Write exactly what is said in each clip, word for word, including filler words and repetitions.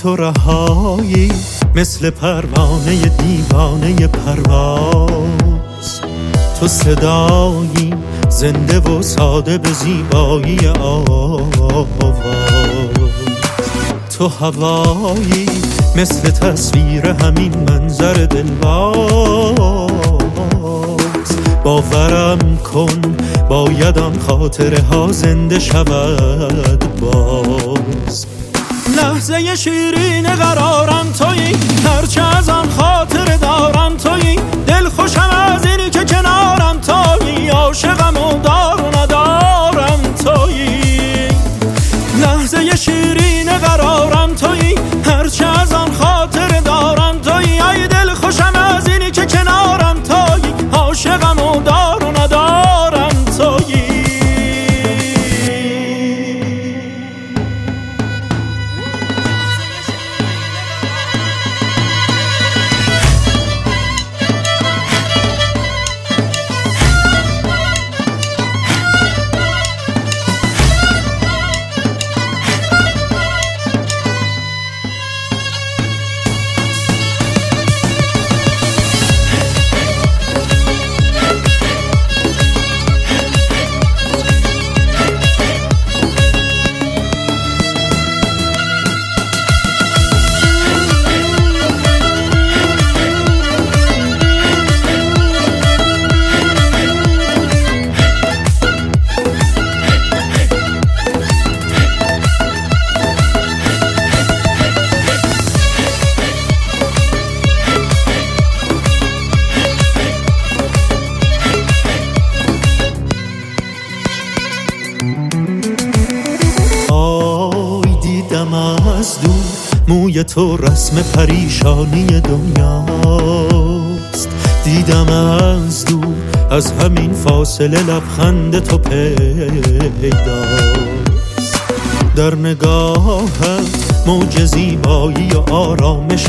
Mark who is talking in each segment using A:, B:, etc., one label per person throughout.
A: تو رهایی مثل پروانه دیوانه پرواز. تو صدایی زنده و ساده به زیبایی آواز. تو هوایی مثل تصویر همین منظر دلواز. باورم کن باید آن خاطره ها زنده شود باز. لحظه شیرین قرارم تویی، هرچه از آن خاطره دارم تویی. دل خوشم از اینی که کنارم تویی، عاشقم و دار و ندارم تویی. لحظه شیرین قرارم تویی، هرچه از آن خاطره دارم تویی. ای دل خوشم از اینی که کنارم تویی، عاشقم و دار و ندارم تویی. آی دیدم از دور موی تو رسم پریشانی دنیاست. دیدم از دور از همین فاصله لبخند تو پیداست. در نگاهم موج زیبایی و آرامش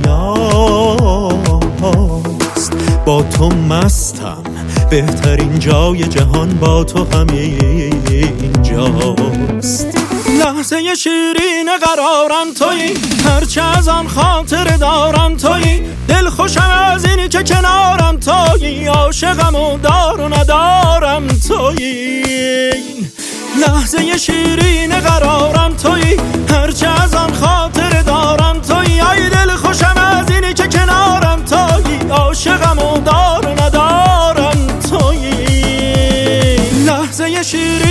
A: دریاست. با تو مستم بهترین جای جهان با تو همین جاست. لحظه شیرین قرارم تویی، هرچه از آن خاطره دارم تویی. دل خوشم از اینی که کنارم تویی، عاشقم و دار و ندارم تویی. لحظه شیرین قرارم تویی، هرچه از آن خاطره دارم تویی. ای دل خوشم از اینی که کنارم تویی، عاشقم و دار و ندارم تویی. لحظه شیرین